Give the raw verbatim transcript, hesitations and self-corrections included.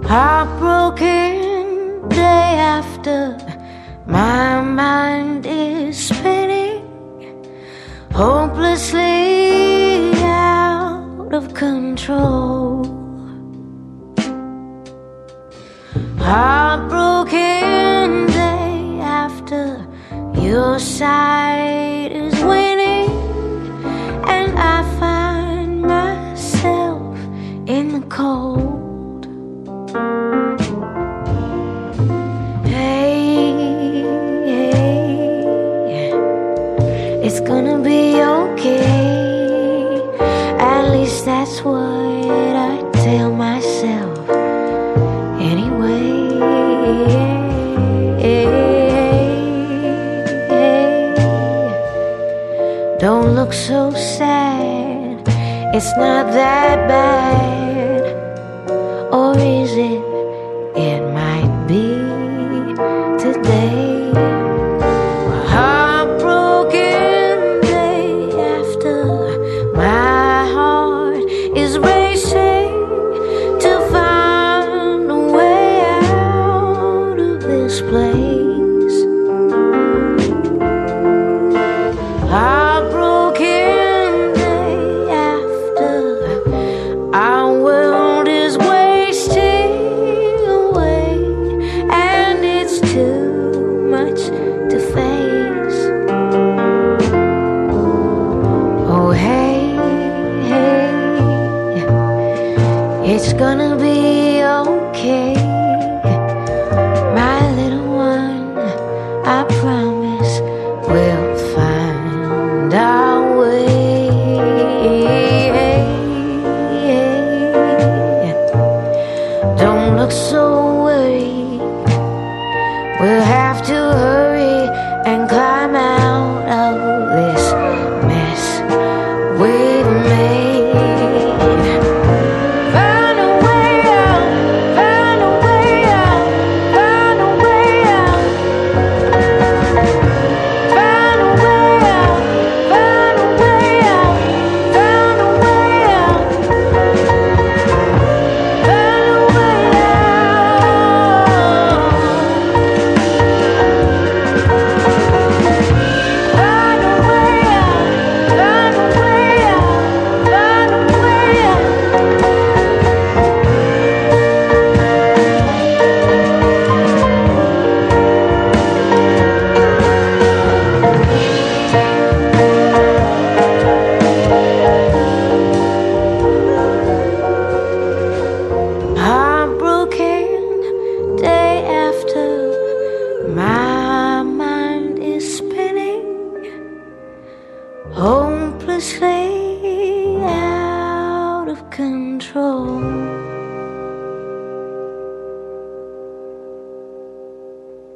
Heartbroken day after, my mind is spinning, hopelessly out of control. Heartbroken day after, your side is winning, and I find myself in the cold. It's gonna be okay, at least that's what I tell myself anyway. Don't look so sad, it's not that bad. Or is it? It might be today. Place. Heartbroken day after, our world is wasting away, and it's too much to face. Oh hey, hey, it's gonna be okay. I promise we'll find our way. Don't look so worried, we'll have to hurry and climb out of this mess we've made. Hopelessly out of control.